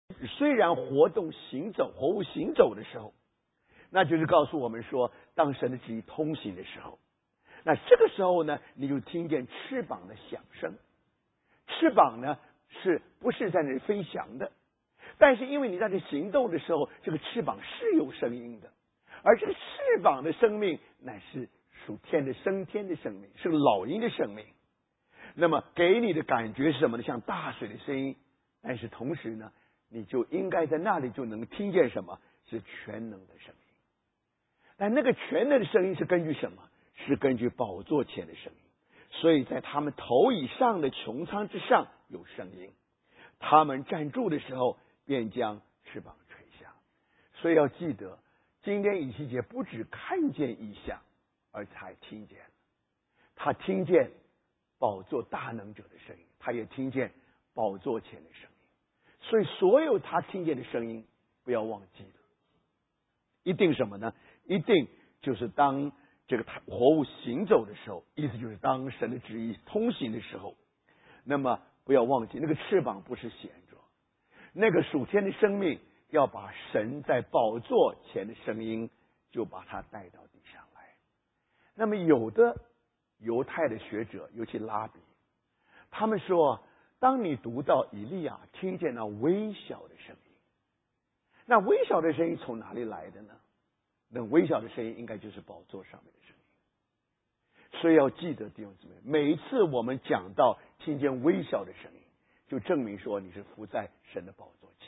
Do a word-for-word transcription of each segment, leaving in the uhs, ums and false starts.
虽然活动行走，活物行走的时候，那就是告诉我们说，当神的旨意通行的时候，那这个时候呢，你就听见翅膀的响声。翅膀呢，是不是在那里飞翔的？但是因为你在这行动的时候，这个翅膀是有声音的，而这个翅膀的生命乃是属天的升天的生命，是个老鹰的生命。那么给你的感觉是什么呢？像大水的声音，但是同时呢，你就应该在那里就能听见什么？是全能的声音。但那个全能的声音是根据什么？是根据宝座前的声音。所以在他们头以上的穹苍之上有声音，他们站住的时候便将翅膀吹响。所以要记得，今天以西结不只看见异象，而且还听见了。他听见宝座大能者的声音，他也听见宝座前的声音。所以所有他听见的声音，不要忘记了，一定什么呢？一定就是当这个活物行走的时候，意思就是当神的旨意通行的时候，那么不要忘记，那个翅膀不是闲着，那个属天的生命要把神在宝座前的声音，就把它带到地上来。那么有的犹太的学者，尤其拉比，他们说，当你读到以利亚听见那微小的声音，那微小的声音从哪里来的呢？那微小的声音应该就是宝座上面的声音。所以要记得弟兄姊妹，每一次我们讲到听见微小的声音，就证明说你是伏在神的宝座前。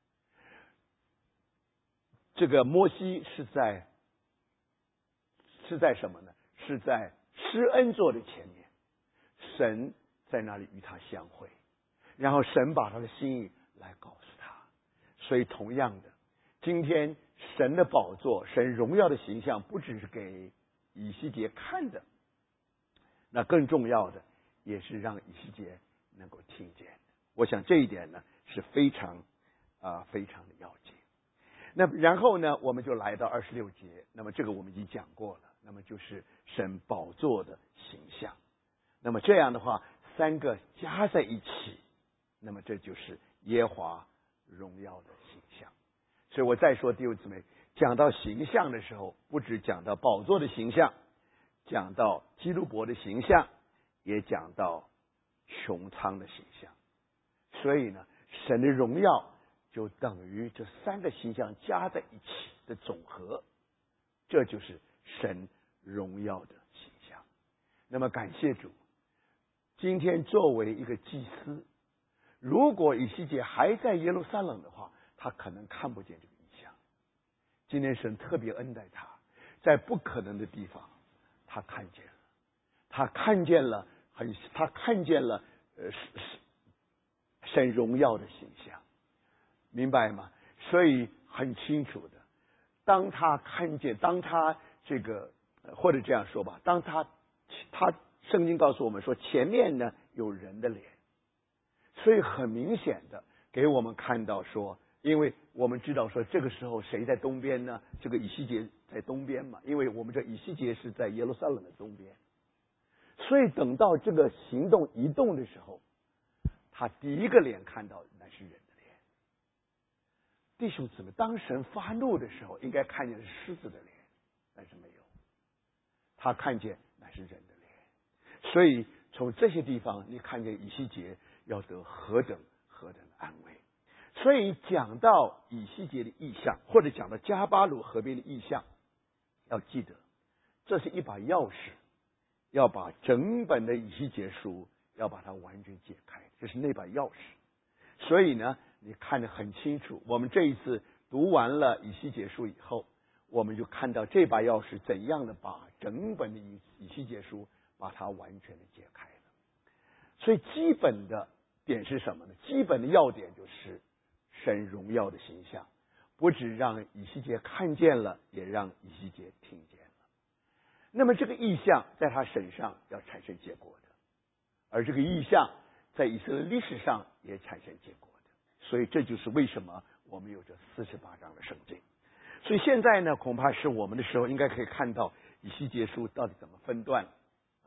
这个摩西是在是在什么呢？是在施恩座的前面，神在那里与他相会，然后神把他的心意来告诉他。所以同样的，今天神的宝座，神荣耀的形象不只是给以西结看的，那更重要的也是让以西结能够听见。我想这一点呢是非常啊、呃、非常的要紧。那然后呢，我们就来到二十六节，那么这个我们已经讲过了，那么就是神宝座的形象。那么这样的话，三个加在一起，那么这就是耶和华荣耀的形象。所以我再说弟兄姊妹，讲到形象的时候，不只讲到宝座的形象，讲到基督伯的形象，也讲到穹苍的形象。所以呢，神的荣耀就等于这三个形象加在一起的总和，这就是神荣耀的形象。那么感谢主，今天作为一个祭司，如果以西结还在耶路撒冷的话，他可能看不见这个异象。今天神特别恩待他，在不可能的地方他看见了，他看见了很他看见了呃神荣耀的形象，明白吗？所以很清楚的，当他看见，当他这个或者这样说吧，当他他圣经告诉我们说，前面呢有人的脸，所以很明显的给我们看到说，因为我们知道说这个时候谁在东边呢？这个以西结在东边嘛，因为我们这以西结是在耶路撒冷的东边，所以等到这个行动移动的时候，他第一个脸看到乃是人的脸。弟兄姊妹，当神发怒的时候，应该看见是狮子的脸，但是没有，他看见乃是人的脸。所以从这些地方，你看见以西结要得何等何等的安慰。所以讲到以西结的意象，或者讲到加巴鲁河边的意象，要记得这是一把钥匙，要把整本的以西结书要把它完全解开，这是那把钥匙。所以呢，你看得很清楚。我们这一次读完了以西结书以后，我们就看到这把钥匙怎样的把整本的以以西结书把它完全的解开了。所以基本的点是什么呢？基本的要点就是神荣耀的形象，不只让以西结看见了，也让以西结听见了。那么这个意象在他身上要产生结果的，而这个意象在以色列历史上也产生结果的。所以这就是为什么我们有这四十八章的圣经。所以现在呢，恐怕是我们的时候应该可以看到以西结书到底怎么分段。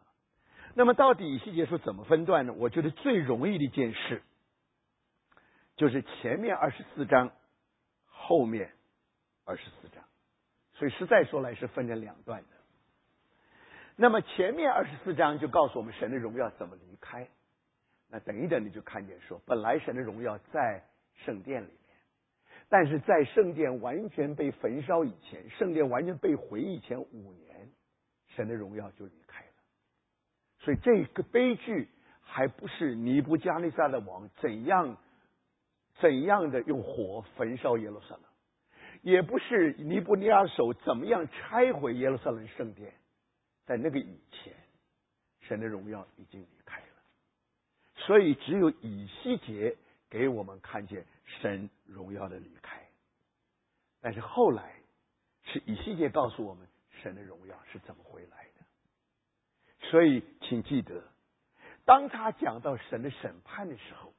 那么到底以西结书怎么分段呢？我觉得最容易的一件事就是前面二十四章，后面二十四章，所以实在说来是分成两段的。那么前面二十四章就告诉我们神的荣耀怎么离开。那等一等你就看见说，本来神的荣耀在圣殿里面，但是在圣殿完全被焚烧以前，圣殿完全被毁以前五年，神的荣耀就离开了。所以这个悲剧还不是尼布加利撒的王怎样怎样的用火焚烧耶路撒冷，也不是尼布尼亚手怎么样拆毁耶路撒冷圣殿，在那个以前，神的荣耀已经离开了。所以只有以西结给我们看见神荣耀的离开，但是后来是以西结告诉我们神的荣耀是怎么回来的。所以请记得，当他讲到神的审判的时候，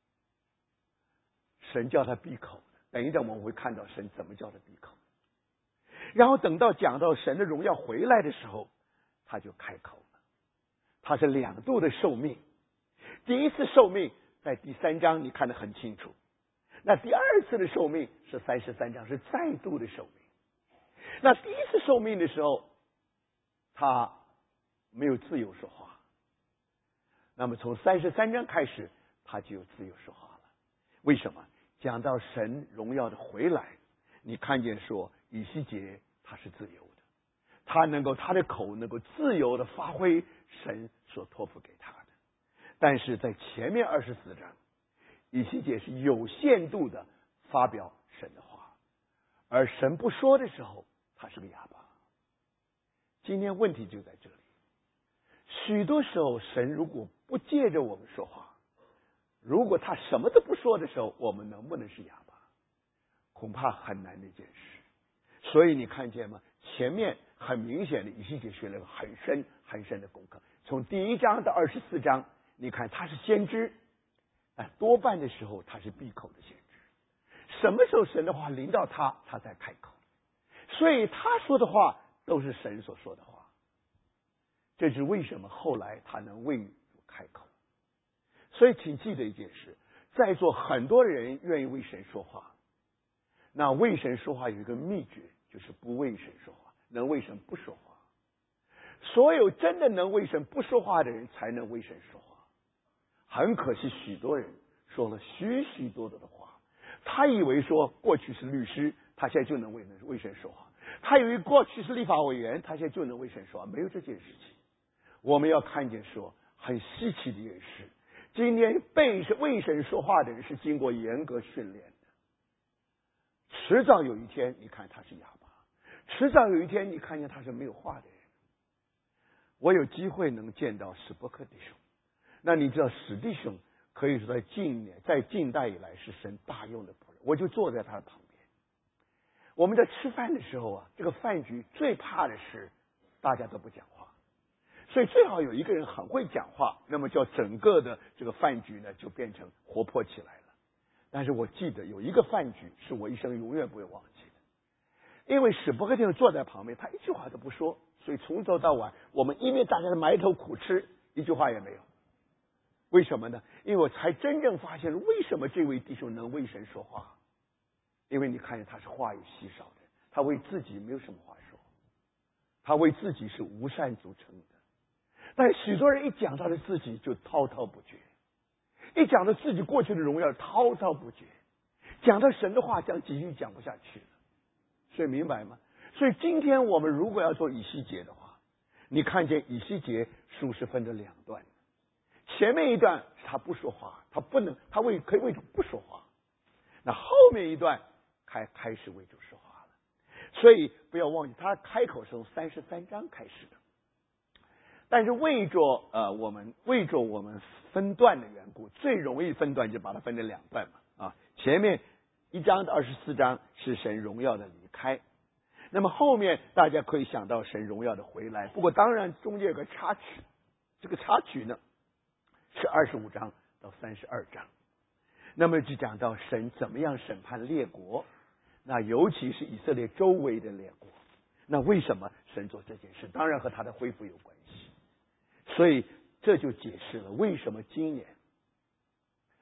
神叫他闭口，等一等我们会看到神怎么叫他闭口。然后等到讲到神的荣耀回来的时候，他就开口了。他是两度的受命，第一次受命在第三章你看得很清楚，那第二次的受命是三十三章，是再度的受命。那第一次受命的时候，他没有自由说话，那么从三十三章开始他就有自由说话了。为什么？讲到神荣耀的回来，你看见说以西结他是自由的，他能够他的口能够自由的发挥神所托付给他的。但是在前面二十四章，以西结是有限度的发表神的话，而神不说的时候他是个哑巴。今天问题就在这里，许多时候神如果不借着我们说话，如果他什么都不说的时候，我们能不能是哑巴？恐怕很难的一件事。所以你看见吗？前面很明显的以西结学了个很深很深的功课，从第一章到二十四章，你看他是先知，但多半的时候他是闭口的先知。什么时候神的话临到他，他才开口。所以他说的话都是神所说的话。这是为什么后来他能为主开口。所以请记得一件事，在座很多人愿意为神说话，那为神说话有一个秘诀，就是不为神说话，能为神不说话。所有真的能为神不说话的人才能为神说话。很可惜许多人说了许许多多的话，他以为说过去是律师，他现在就能为为神说话，他以为过去是立法委员，他现在就能为神说话。没有这件事情。我们要看见说很稀奇的一件事，今天被为神说话的人是经过严格训练的，迟早有一天你看他是哑巴，迟早有一天你看见他是没有话的人。我有机会能见到史伯克弟兄，那你知道史弟兄可以说在近年在近代以来是神大用的仆人，我就坐在他的旁边。我们在吃饭的时候啊，这个饭局最怕的是大家都不讲话，所以最好有一个人很会讲话，那么叫整个的这个饭局呢就变成活泼起来了。但是我记得有一个饭局是我一生永远不会忘记的，因为史伯克弟兄坐在旁边，他一句话都不说，所以从头到晚我们一面大家埋头苦吃，一句话也没有。为什么呢？因为我才真正发现为什么这位弟兄能为神说话。因为你看见他是话语稀少的，他为自己没有什么话说，他为自己是无善足称的。但许多人一讲到了自己就滔滔不绝，一讲到自己过去的荣耀滔滔不绝，讲到神的话讲几句讲不下去了。所以明白吗？所以今天我们如果要做以西结的话，你看见以西结书是分成两段，前面一段他不说话，他不能他为可以为主不说话，那后面一段开开始为主说话了。所以不要忘记他开口是从三十三章开始的，但是为着呃我们为着我们分段的缘故，最容易分段就把它分成两段嘛啊，前面一章到二十四章是神荣耀的离开，那么后面大家可以想到神荣耀的回来。不过当然中间有个插曲，这个插曲呢是二十五章到三十二章，那么就讲到神怎么样审判列国，那尤其是以色列周围的列国。那为什么神做这件事？当然和他的恢复有关系。所以这就解释了为什么今年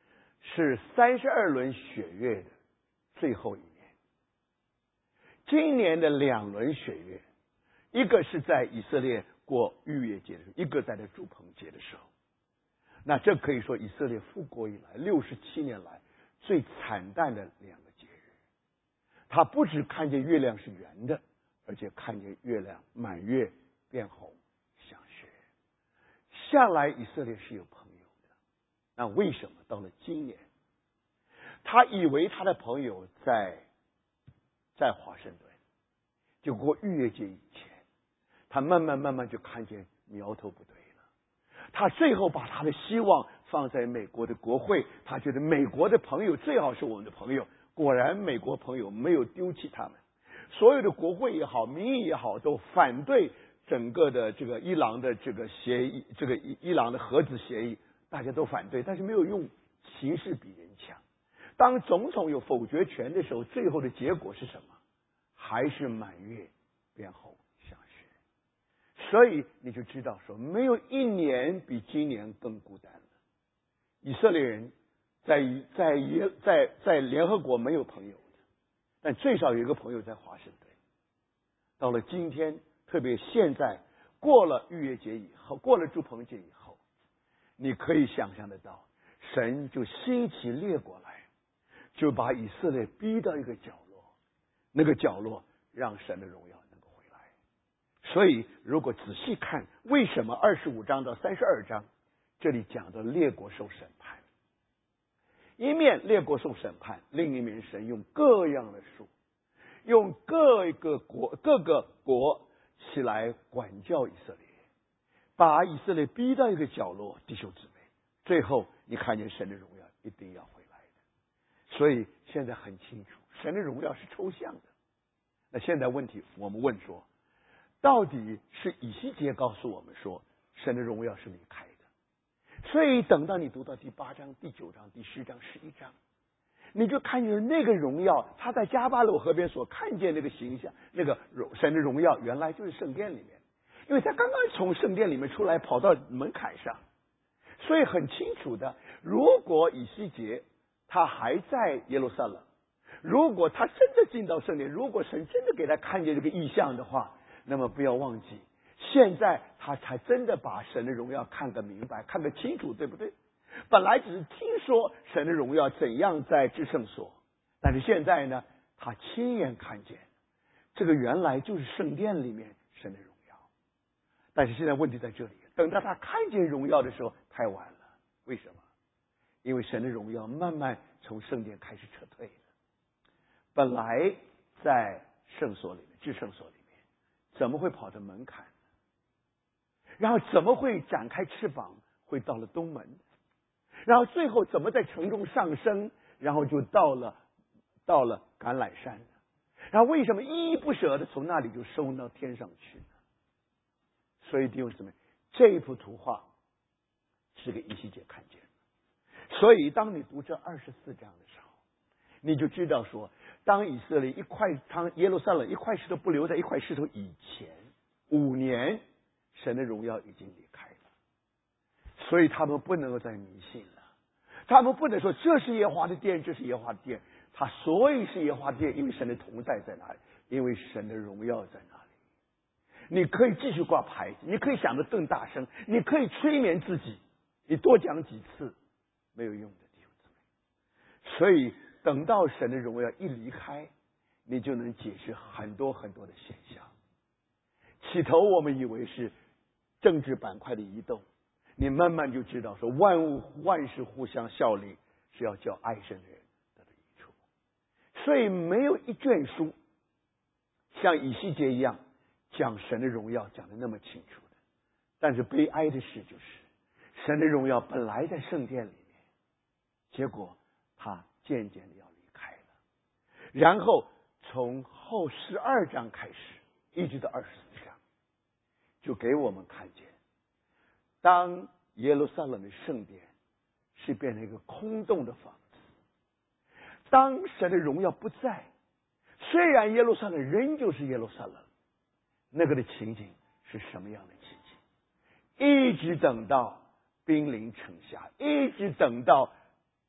是三十二轮血月的最后一年。今年的两轮血月，一个是在以色列过逾越节的时候，一个在这住棚节的时候。那这可以说以色列复国以来六十七年来最惨淡的两个节日。他不只看见月亮是圆的，而且看见月亮满月变红像雪。下来以色列是有朋友的，那为什么到了今年，他以为他的朋友在在华盛顿，就过逾越节以前，他慢慢慢慢就看见苗头不对了。他最后把他的希望放在美国的国会，他觉得美国的朋友最好是我们的朋友。果然美国朋友没有丢弃他们，所有的国会也好，民意也好，都反对整个的这个伊朗的这个协议，这个伊伊朗的核子协议，大家都反对，但是没有用，形势比人强。当总统有否决权的时候，最后的结果是什么？还是满月变红像雪。所以你就知道说，没有一年比今年更孤单了。以色列人在在耶在在联合国没有朋友的，但最少有一个朋友在华盛顿。到了今天，特别现在过了逾越节以后，过了住棚节以后，你可以想象得到，神就兴起列国来，就把以色列逼到一个角落，那个角落让神的荣耀能够回来。所以如果仔细看，为什么二十五章到三十二章这里讲的列国受审判，一面列国受审判，另一面神用各样的书，用各个国各个国起来管教以色列，把以色列逼到一个角落。弟兄姊妹，最后你看见神的荣耀一定要回来的。所以现在很清楚，神的荣耀是抽象的。那现在问题，我们问说，到底是以西结告诉我们说神的荣耀是离开的。所以等到你读到第八章、第九章、第十章、十一章，你就看见那个荣耀，他在加巴鲁河边所看见那个形象，那个神的荣耀原来就是圣殿里面，因为他刚刚从圣殿里面出来，跑到门槛上。所以很清楚的，如果以西结他还在耶路撒冷，如果他真的进到圣殿，如果神真的给他看见这个异象的话，那么不要忘记，现在他才真的把神的荣耀看个明白，看个清楚，对不对？本来只是听说神的荣耀怎样在至圣所，但是现在呢，他亲眼看见，这个原来就是圣殿里面神的荣耀。但是现在问题在这里，等到他看见荣耀的时候太晚了。为什么？因为神的荣耀慢慢从圣殿开始撤退了。本来在圣所里面，至圣所里面，怎么会跑到门槛？然后怎么会展开翅膀，会到了东门？然后最后怎么在城中上升，然后就到了到了橄榄山呢？然后为什么依依不舍的从那里就升到天上去呢？所以弟兄姊妹，这一幅图画是给以西结看见的。所以当你读这二十四章的时候，你就知道说，当以色列一块当耶路撒冷一块石头不留在一块石头以前五年，神的荣耀已经离开了。所以他们不能够再迷信了，他们不能说这是耶和华的殿，这是耶和华的殿。他所以是耶和华的殿，因为神的同在在哪里，因为神的荣耀在哪里。你可以继续挂牌子，你可以想得更大声，你可以催眠自己，你多讲几次没有用的，弟兄姊妹。所以等到神的荣耀一离开，你就能解释很多很多的现象。起头我们以为是政治板块的移动，你慢慢就知道说万物万事互相效力，是要叫爱神的人得到益处。所以没有一卷书像以西结一样讲神的荣耀讲得那么清楚的。但是悲哀的事就是，神的荣耀本来在圣殿里面，结果他渐渐的要离开了。然后从后十二章开始一直到二十四章，就给我们看见，当耶路撒冷的圣殿是变成一个空洞的房子，当神的荣耀不在，虽然耶路撒冷仍旧是耶路撒冷，那个的情景是什么样的情景？一直等到兵临城下，一直等到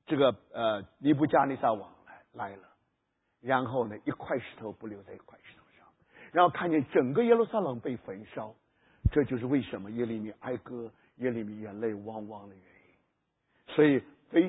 这个呃尼布加尼撒王来来了，然后呢一块石头不留在一块石头上，然后看见整个耶路撒冷被焚烧，这就是为什么耶利米哀歌，耶利米眼泪汪汪的原因。所以